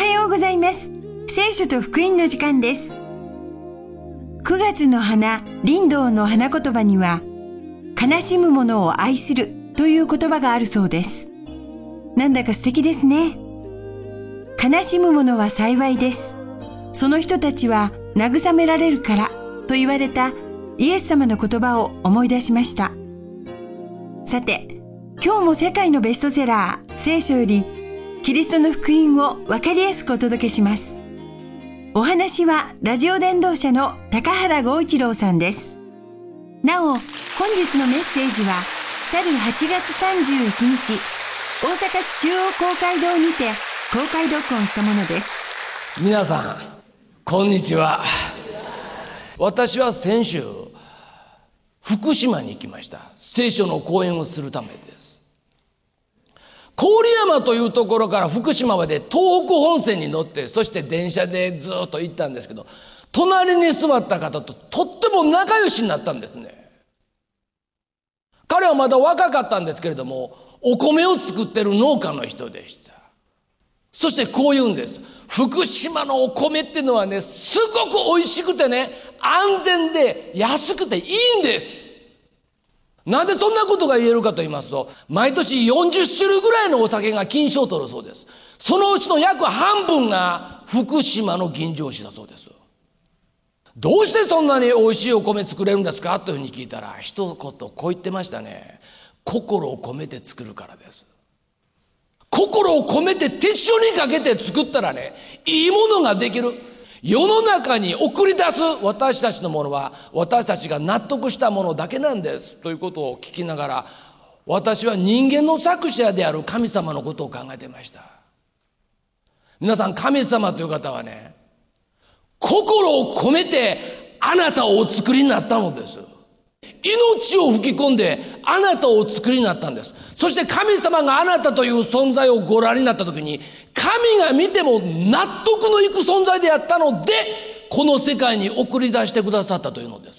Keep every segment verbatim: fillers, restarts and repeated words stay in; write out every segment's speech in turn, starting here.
はようございます。聖書と福音の時間です。くがつの花、リンドウの花言葉には、悲しむ者を愛するという言葉があるそうです。なんだか素敵ですね。悲しむ者は幸いです。その人たちは慰められるからと言われたイエス様の言葉を思い出しました。さて、今日も世界のベストセラー、聖書よりキリストの福音をわかりやすくお届けします。お話はラジオ伝道者の高原剛一郎さんです。なお、本日のメッセージは去るはちがつさんじゅういちにち、大阪市中央公会堂にて公開録音したものです。 皆さん、こんにちは。私は先週、福島に行きました。聖書の講演をするためです。郡山というところから福島まで東北本線に乗って、そして電車でずっと行ったんですけど、隣に座った方ととっても仲良しになったんですね。彼はまだ若かったんですけれども、お米を作ってる農家の人でした。そしてこう言うんです。福島のお米っていうのはね、すごく美味しくてね、安全で安くていいんです。なんでそんなことが言えるかと言いますと、毎年よんじゅっしゅるいぐらいのお酒が金賞を取るそうです。そのうちの約半分が福島の吟醸酒だそうです。どうしてそんなに美味しいお米作れるんですかというふうに聞いたら、一言こう言ってましたね。心を込めて作るからです。心を込めて手塩にかけて作ったらね、いいものができる。世の中に送り出す私たちのものは、私たちが納得したものだけなんですということを聞きながら、私は人間の作者である神様のことを考えていました。皆さん、神様という方はね、心を込めてあなたをお作りになったのです。命を吹き込んであなたをお作りになったんです。そして神様があなたという存在をご覧になったときに、神が見ても納得のいく存在であったので、この世界に送り出してくださったというのです。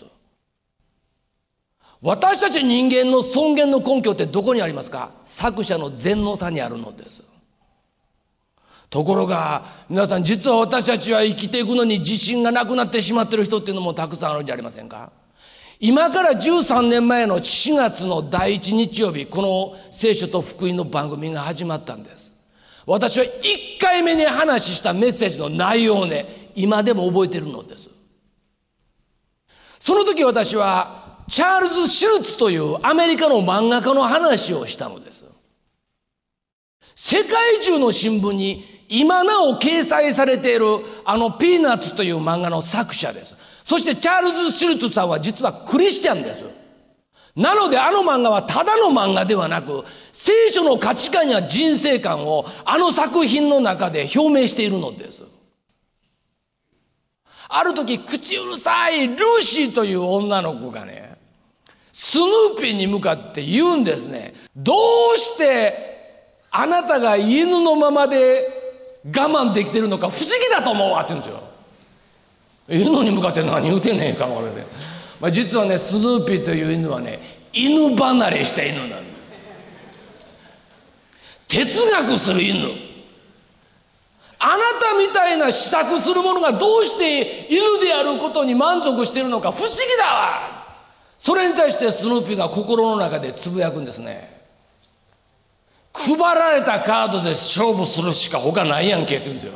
私たち人間の尊厳の根拠ってどこにありますか？作者の全能さにあるのです。ところが皆さん、実は私たちは生きていくのに自信がなくなってしまっている人っていうのもたくさんあるんじゃありませんか？今からじゅうさんねんまえのしがつのだいいち日曜日、この聖書と福音の番組が始まったんです。私はいっかいめに話したメッセージの内容をね、今でも覚えているのです。その時私はチャールズ・シュルツというアメリカの漫画家の話をしたのです。世界中の新聞に今なお掲載されているあのピーナッツという漫画の作者です。そしてチャールズ・シュルツさんは実はクリスチャンです。なのであの漫画はただの漫画ではなく、聖書の価値観や人生観をあの作品の中で表明しているのです。ある時、口うるさいルーシーという女の子がね、スヌーピーに向かって言うんですね。どうしてあなたが犬のままで我慢できてるのか不思議だと思うわって言うんですよ。犬に向かって何言うてんねんかも分かりません。まあ、実はね、スヌーピーという犬はね、犬離れした犬なんだ。哲学する犬。あなたみたいな試作する者がどうして犬であることに満足しているのか不思議だわ。それに対してスヌーピーが心の中でつぶやくんですね。配られたカードで勝負するしか他ないやんけって言うんですよ。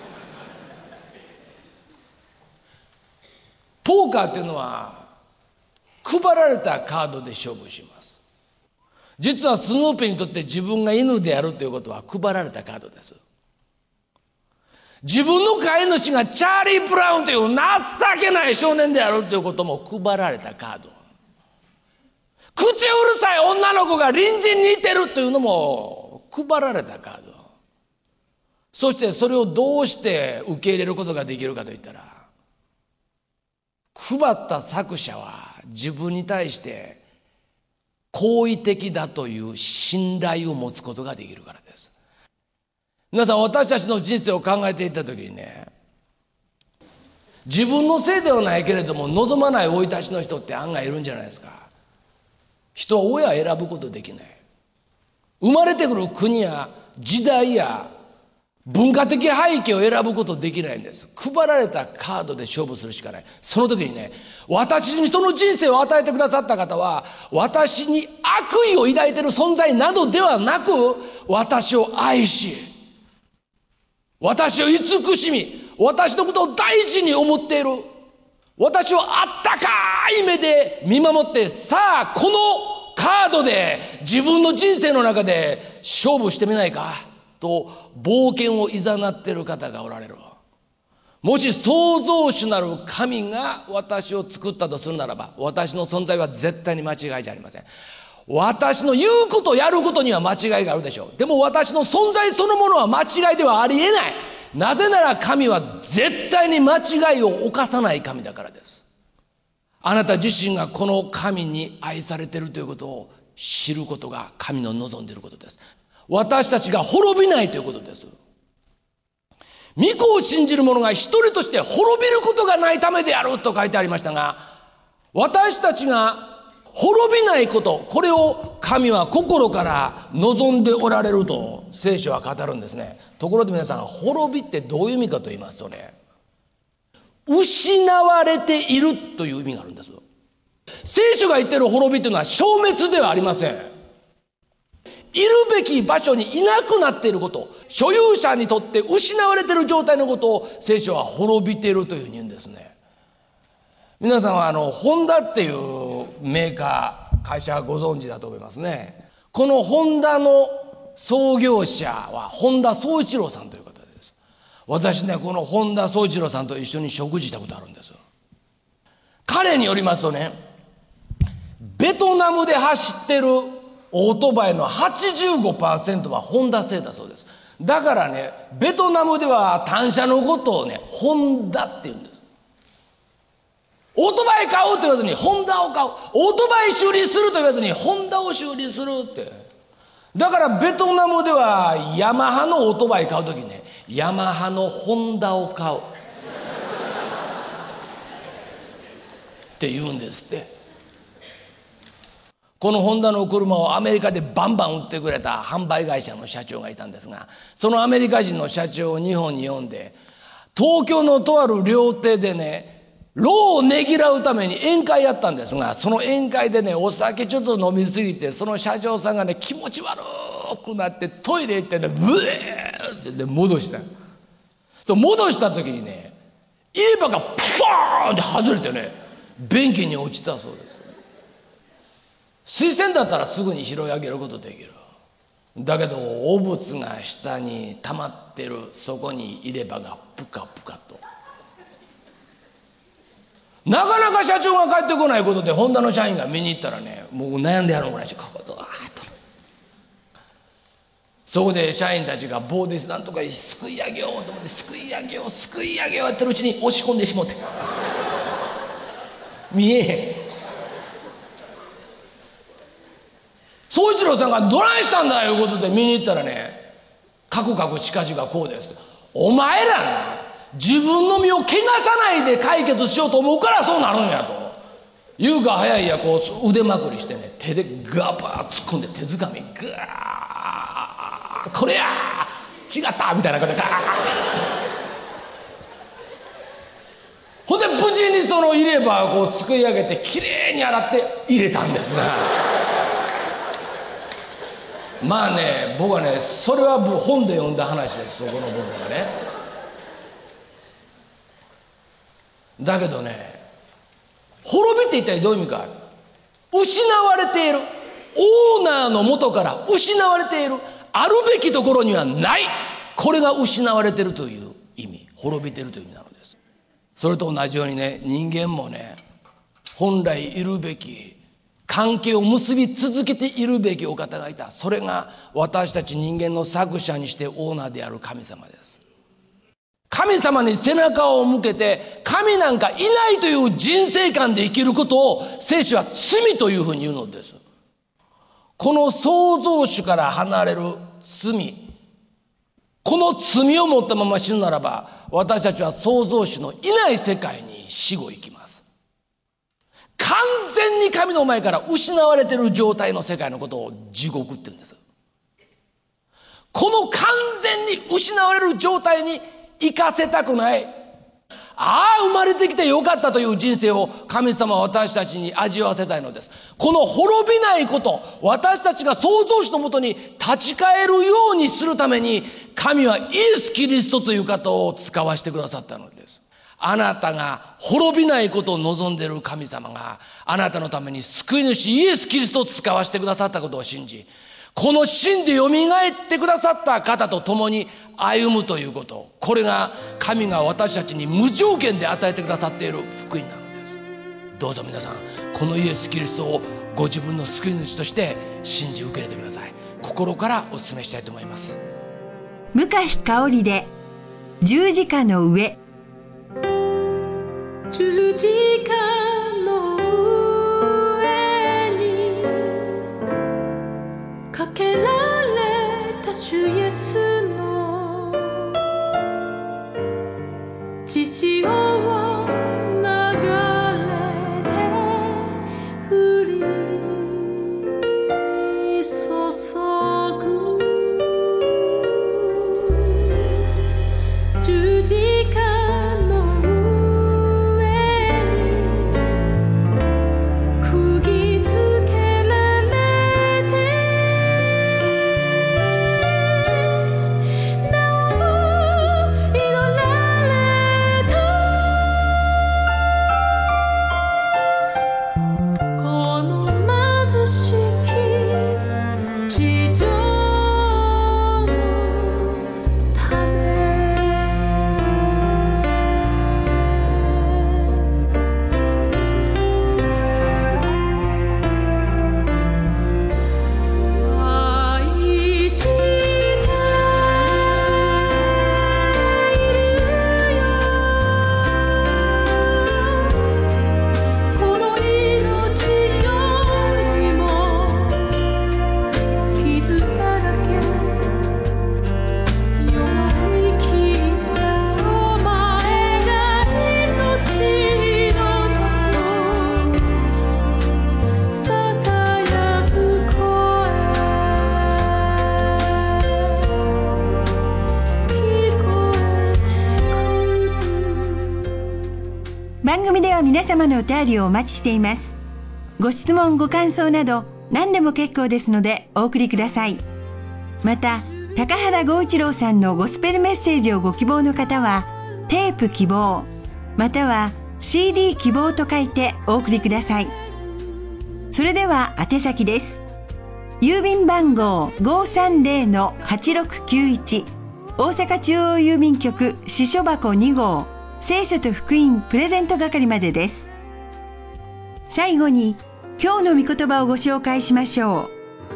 ポーカーっていうのは配られたカードで勝負します。実はスヌーピーにとって自分が犬であるということは配られたカードです。自分の飼い主がチャーリー・ブラウンという情けない少年であるということも配られたカード。口うるさい女の子が隣人にいてるというのも配られたカード。そしてそれをどうして受け入れることができるかといったら、配った作者は自分に対して好意的だという信頼を持つことができるからです。皆さん、私たちの人生を考えていった時にね、自分のせいではないけれども望まない生い立ちの人って案外いるんじゃないですか。人は親を選ぶことできない。生まれてくる国や時代や文化的背景を選ぶことできないんです。配られたカードで勝負するしかない。その時にね、私にその人生を与えてくださった方は、私に悪意を抱いている存在などではなく、私を愛し、私を慈しみ、私のことを大事に思っている。私をあったかい目で見守って、さあこのカードで自分の人生の中で勝負してみないかと冒険をいざなっている方がおられる。もし創造主なる神が私を作ったとするならば、私の存在は絶対に間違いじゃありません。私の言うことやることには間違いがあるでしょう。でも私の存在そのものは間違いではありえない。なぜなら神は絶対に間違いを犯さない神だからです。あなた自身がこの神に愛されているということを知ることが神の望んでいることです。私たちが滅びないということです。御子を信じる者が一人として滅びることがないためであると書いてありましたが、私たちが滅びないこと、これを神は心から望んでおられると聖書は語るんですね。ところで皆さん、滅びってどういう意味かと言いますとね、失われているという意味があるんです。聖書が言っている滅びというのは消滅ではありません。いるべき場所にいなくなっていること、所有者にとって失われている状態のことを聖書は滅びているというふうに言うんですね。皆さんはあのホンダっていうメーカー、会社ご存知だと思いますね。このホンダの創業者は本田宗一郎さんという方です。私ね、この本田宗一郎さんと一緒に食事したことあるんです。彼によりますとね、ベトナムで走ってるオートバイの はちじゅうごパーセント はホンダ製だそうです。だからね、ベトナムでは単車のことをね、ホンダって言うんです。オートバイ買おうと言わずにホンダを買う、オートバイ修理すると言わずにホンダを修理するって。だからベトナムではヤマハのオートバイ買うときね、ヤマハのホンダを買うって言うんですって。このホンダの車をアメリカでバンバン売ってくれた販売会社の社長がいたんですが、そのアメリカ人の社長を日本に呼んで、東京のとある料亭でね、労をねぎらうために宴会やったんですが、その宴会でね、お酒ちょっと飲みすぎて、その社長さんがね、気持ち悪くなってトイレ行ってね、ブエーって、ね、戻した。そう戻した時にね、入れ歯がプーンって外れてね、便器に落ちたそうです。水洗だったらすぐに拾い上げることできる。だけど汚物が下に溜まってる、そこに入れ歯がプカプカと。なかなか社長が帰ってこないことで、ホンダの社員が見に行ったらね、もう悩んでやろうぐらいし、こことあーっと。そこで社員たちが棒でなんとかすくい上げようと思って、すくい上げようすくい上げようやってるうちに押し込んでしもって見えへん。宗一郎さんがどないしたんだいうことで見に行ったらね、カクカクしかじがこうです。お前らな、自分の身を汚さないで解決しようと思うからそうなるんやと。言うか早いや、こう腕まくりしてね、手でガバー突っ込んで手づかみガー、これや違ったみたいなことでガーほんで無事にその入れ歯をこうすくい上げてきれいに洗って入れたんですがまあね、僕はね、それは本で読んだ話です、そこの部分がね。だけどね、滅びって一体どういう意味か。失われている、オーナーの元から失われている、あるべきところにはない、これが失われているという意味、滅びているという意味なのです。それと同じようにね、人間もね、本来いるべき関係を結び続けているべきお方がいた。それが私たち人間の作者にしてオーナーである神様です。神様に背中を向けて神なんかいないという人生観で生きることを聖書は罪というふうに言うのです。この創造主から離れる罪、この罪を持ったまま死ぬならば、私たちは創造主のいない世界に死後行きます。完全に神の前から失われている状態の世界のことを地獄って言うんです。 この完全に失われる状態に生かせたくない。ああ、生まれてきてよかったという人生を神様は私たちに味わわせたいのです。この滅びないこと、私たちが創造主のもとに立ち返るようにするために、神はイエス・キリストという方を使わせてくださったのです。あなたが滅びないことを望んでいる神様が、あなたのために救い主イエス・キリストを使わせてくださったことを信じ、この死んでよみがえってくださった方と共に歩むということ、これが神が私たちに無条件で与えてくださっている福音なのです。どうぞ皆さん、このイエス・キリストをご自分の救い主として信じ受け入れてください。心からお勧めしたいと思います。 向日香織で十字架の上。 十字架の上にかけられた主イエスの血潮を流れて降り注ぐ十字架番組では皆様のお便りをお待ちしています。ご質問ご感想など何でも結構ですのでお送りください。また高原剛一郎さんのゴスペルメッセージをご希望の方はテープ希望または シーディー 希望と書いてお送りください。それでは宛先です。郵便番号 ごーさんぜろのはちろくきゅういち 大阪中央郵便局支所箱に号聖書と福音プレゼント係までです。最後に今日の御言葉をご紹介しましょう。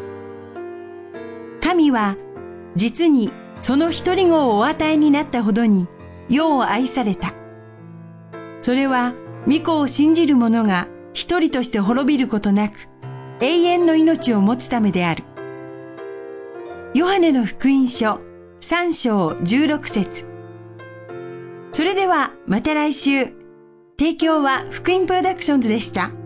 神は実にその一人子をお与えになったほどに世を愛された。それは御子を信じる者が一人として滅びることなく永遠の命を持つためである。ヨハネの福音書さん章じゅうろく節。それではまた来週。提供は福音プロダクションズでした。